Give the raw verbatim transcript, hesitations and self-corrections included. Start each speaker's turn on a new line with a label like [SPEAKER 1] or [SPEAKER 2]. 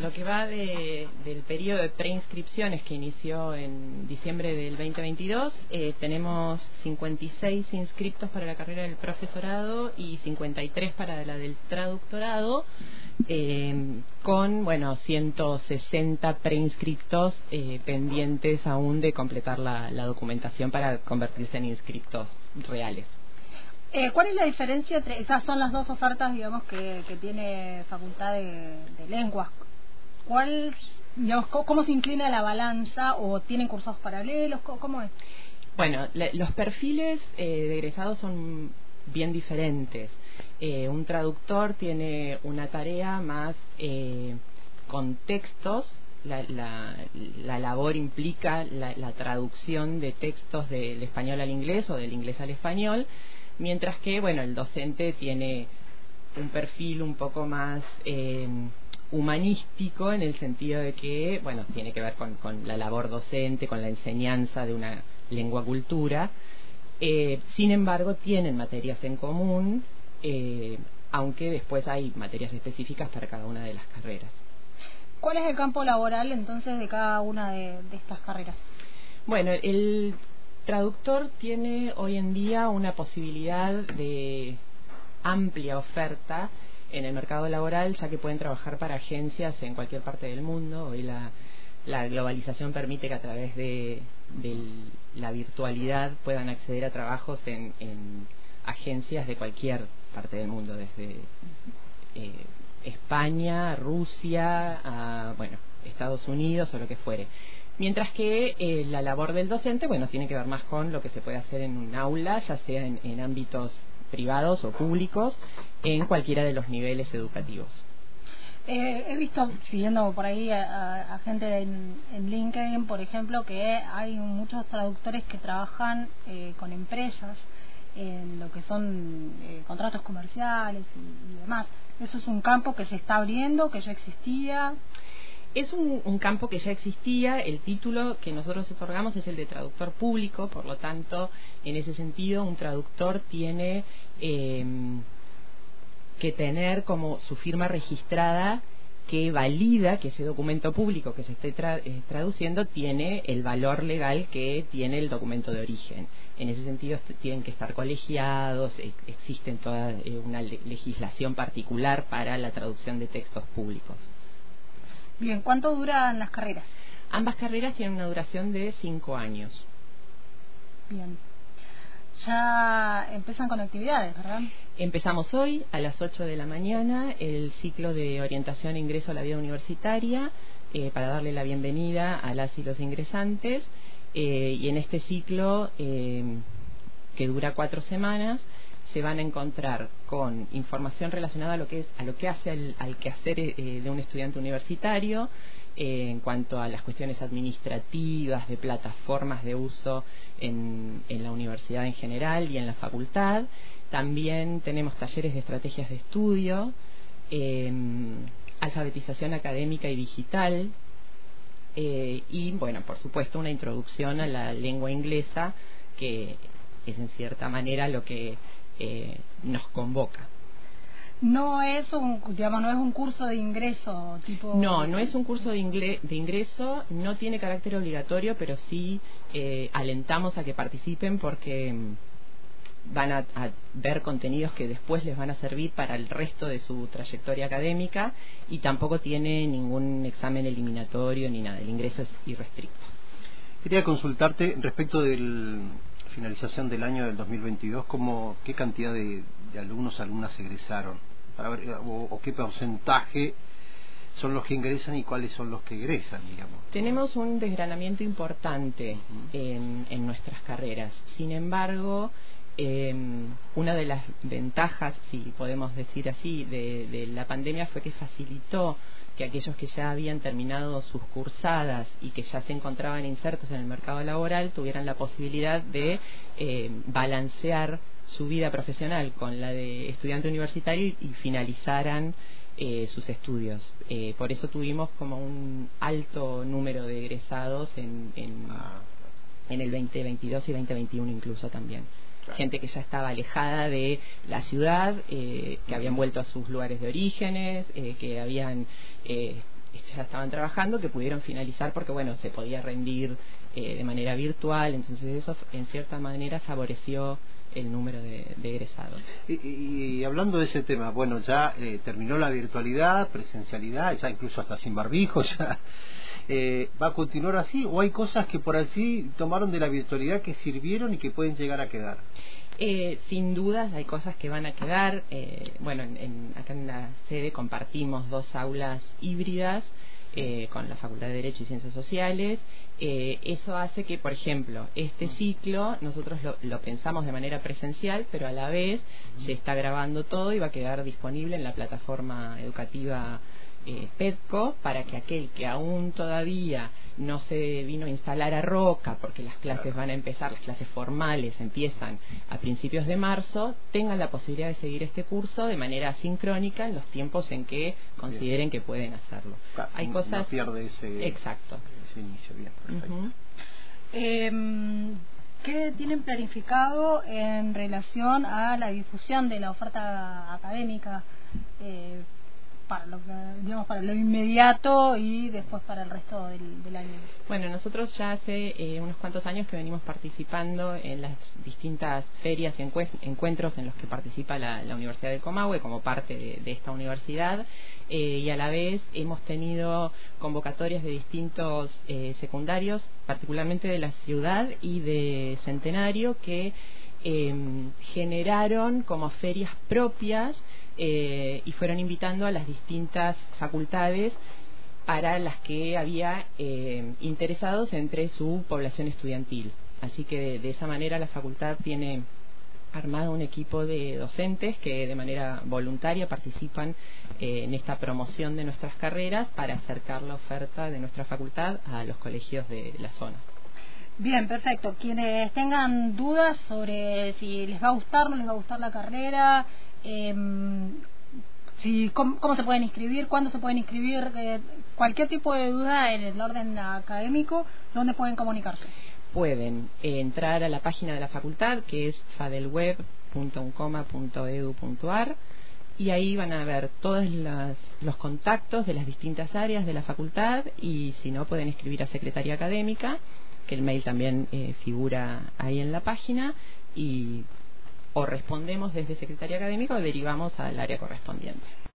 [SPEAKER 1] lo que va de, del periodo de preinscripciones que inició en diciembre del veinte veintidós, eh, tenemos cincuenta y seis inscriptos para la carrera del profesorado y cincuenta y tres para la del traductorado, eh, con, bueno, ciento sesenta preinscriptos eh, pendientes aún de completar la, la documentación para convertirse en inscriptos reales.
[SPEAKER 2] Eh, ¿Cuál es la diferencia entre esas son las dos ofertas, digamos, que, que tiene Facultad de, de Lenguas? ¿Cuál, digamos, cómo, cómo se inclina la balanza o tienen cursos paralelos? ¿Cómo, cómo es?
[SPEAKER 1] Bueno, le, los perfiles eh, de egresados son bien diferentes. Eh, un traductor tiene una tarea más eh, con textos. La, la, la labor implica la, la traducción de textos del español al inglés o del inglés al español. Mientras que, bueno, el docente tiene un perfil un poco más eh, humanístico, en el sentido de que, bueno, tiene que ver con, con la labor docente, con la enseñanza de una lengua cultura. Eh, sin embargo, tienen materias en común, eh, aunque después hay materias específicas para cada una de las carreras.
[SPEAKER 2] ¿Cuál es el campo laboral, entonces, de cada una de, de estas carreras? Bueno,
[SPEAKER 1] el traductor tiene hoy en día una posibilidad de amplia oferta en el mercado laboral, ya que pueden trabajar para agencias en cualquier parte del mundo. Hoy la, la globalización permite que a través de, de la virtualidad puedan acceder a trabajos en, en agencias de cualquier parte del mundo, desde eh, España, Rusia, a, bueno, Estados Unidos o lo que fuere. Mientras que eh, la labor del docente, bueno, tiene que ver más con lo que se puede hacer en un aula, ya sea en, en ámbitos privados o públicos, en cualquiera de los niveles educativos.
[SPEAKER 2] Eh, he visto, siguiendo por ahí a, a gente en, en LinkedIn, por ejemplo, que hay muchos traductores que trabajan eh, con empresas en lo que son eh, contratos comerciales y, y demás. ¿Eso es un campo que se está abriendo, que ya existía?
[SPEAKER 1] Es un, un campo que ya existía. El título que nosotros otorgamos es el de traductor público, por lo tanto, en ese sentido, un traductor tiene eh, que tener como su firma registrada que valida que ese documento público que se esté tra eh, traduciendo tiene el valor legal que tiene el documento de origen. En ese sentido, tienen que estar colegiados, eh, existen toda eh, una le legislación particular para la traducción de textos públicos.
[SPEAKER 2] Bien, ¿cuánto duran las carreras?
[SPEAKER 1] Ambas carreras tienen una duración de cinco años.
[SPEAKER 2] Bien. Ya empiezan con actividades, ¿verdad?
[SPEAKER 1] Empezamos hoy a las ocho de la mañana el ciclo de orientación e ingreso a la vida universitaria eh, para darle la bienvenida a las y los ingresantes. Eh, y en este ciclo, eh, que dura cuatro semanas, se van a encontrar con información relacionada a lo que es a lo que hace al, al quehacer eh, de un estudiante universitario, eh, en cuanto a las cuestiones administrativas, de plataformas de uso en, en la universidad en general y en la facultad. También tenemos talleres de estrategias de estudio, eh, alfabetización académica y digital, eh, y, bueno, por supuesto, una introducción a la lengua inglesa, que es en cierta manera lo que eh, nos convoca.
[SPEAKER 2] No es un, digamos, no es un curso de ingreso tipo.
[SPEAKER 1] No, no es un curso de, ingle de ingreso, no tiene carácter obligatorio, pero sí eh, alentamos a que participen porque van a, a ver contenidos que después les van a servir para el resto de su trayectoria académica, y tampoco tiene ningún examen eliminatorio ni nada. El ingreso es irrestricto.
[SPEAKER 3] Quería consultarte respecto de la finalización del año del dos mil veintidós, ¿cómo, qué cantidad de, de alumnos alumnas egresaron? Para ver, o, o qué porcentaje son los que ingresan y cuáles son los que egresan, digamos.
[SPEAKER 1] Tenemos un desgranamiento importante uh-huh. en, en nuestras carreras. Sin embargo, Eh, una de las ventajas, si podemos decir así, de, de la pandemia fue que facilitó que aquellos que ya habían terminado sus cursadas y que ya se encontraban insertos en el mercado laboral tuvieran la posibilidad de eh, balancear su vida profesional con la de estudiante universitario y, y finalizaran eh, sus estudios. Eh, por eso tuvimos como un alto número de egresados en, en, en el veinte veintidós y veinte veintiuno incluso también. Gente que ya estaba alejada de la ciudad, eh, que habían vuelto a sus lugares de orígenes, eh, que habían eh, ya estaban trabajando, que pudieron finalizar porque, bueno, se podía rendir eh, de manera virtual, entonces eso en cierta manera favoreció el número de, de egresados.
[SPEAKER 3] Y, y, y hablando de ese tema, bueno, ya eh, terminó la virtualidad, presencialidad, ya incluso hasta sin barbijo, ya eh, ¿va a continuar así o hay cosas que por así tomaron de la virtualidad que sirvieron y que pueden llegar a quedar?
[SPEAKER 1] Eh, sin dudas hay cosas que van a quedar. Eh, bueno, en, en, acá en la sede compartimos dos aulas híbridas eh, con la Facultad de Derecho y Ciencias Sociales. Eh, eso hace que, por ejemplo, este ciclo nosotros lo, lo pensamos de manera presencial, pero a la vez se está grabando todo y va a quedar disponible en la plataforma educativa eh, PEDCO, para que aquel que aún todavía no se vino a instalar a Roca, porque las clases van a empezar, las clases formales empiezan a principios de marzo, tengan la posibilidad de seguir este curso de manera sincrónica en los tiempos en que consideren que pueden hacerlo.
[SPEAKER 3] Claro,
[SPEAKER 1] hay cosas
[SPEAKER 3] no pierde ese,
[SPEAKER 1] exacto
[SPEAKER 3] ese inicio. Bien, perfecto.
[SPEAKER 1] Uh-huh.
[SPEAKER 2] eh, ¿Qué tienen planificado en relación a la difusión de la oferta académica eh, para lo que, digamos, para lo inmediato y después para el resto del, del año?
[SPEAKER 1] Bueno, nosotros ya hace eh, unos cuantos años que venimos participando en las distintas ferias y encuentros en los que participa la, la Universidad del Comahue como parte de, de esta universidad, eh, y a la vez hemos tenido convocatorias de distintos eh, secundarios, particularmente de la ciudad y de Centenario, que eh, generaron como ferias propias Eh, y fueron invitando a las distintas facultades para las que había eh, interesados entre su población estudiantil. Así que de, de esa manera la facultad tiene armado un equipo de docentes que de manera voluntaria participan eh, en esta promoción de nuestras carreras para acercar la oferta de nuestra facultad a los colegios de la zona.
[SPEAKER 2] Bien, perfecto. Quienes tengan dudas sobre si les va a gustar, no les va a gustar la carrera, eh, si cómo, cómo se pueden inscribir, cuándo se pueden inscribir, eh, cualquier tipo de duda en el orden académico, ¿dónde pueden comunicarse?
[SPEAKER 1] Pueden eh, entrar a la página de la facultad, que es fadelweb punto uncoma punto edu punto ar, y ahí van a ver todos las, los contactos de las distintas áreas de la facultad, y si no pueden escribir a Secretaría Académica, que el mail también eh, figura ahí en la página, y o respondemos desde Secretaría Académica o derivamos al área correspondiente.